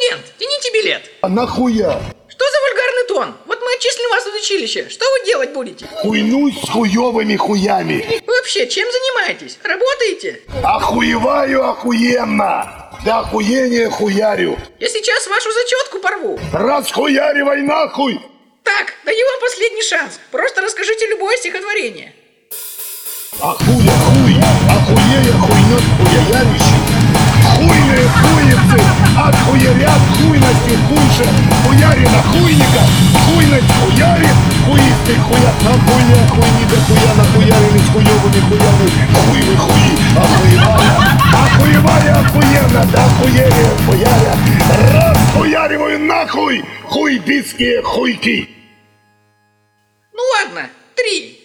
Студент, тяните билет. А нахуя? Что за вульгарный тон? Вот мы отчислим вас из училища. Что вы делать будете? Хуйнусь с хуёвыми хуями. Вы вообще чем занимаетесь? Работаете? Охуеваю охуенно. До охуения хуярю. Я сейчас вашу зачетку порву. Расхуяривай нахуй. Так, даю вам последний шанс. Просто расскажите любое стихотворение. Ахуя хуй, охуея хуйнёт хуяярищий. Хуйные хуйцы, отхуярят хуйности хуже. Хуярина хуйника, хуйность хуярит, хуисты хуя. Нахуя хуйни да хуя, нахуярили с хуёвыми хуями. Хуй вы хуи, охуевая, охуевая охуенно, да охуели хуяря. Расхуяриваю нахуй, хуйбиские хуйки. Ну ладно, 3.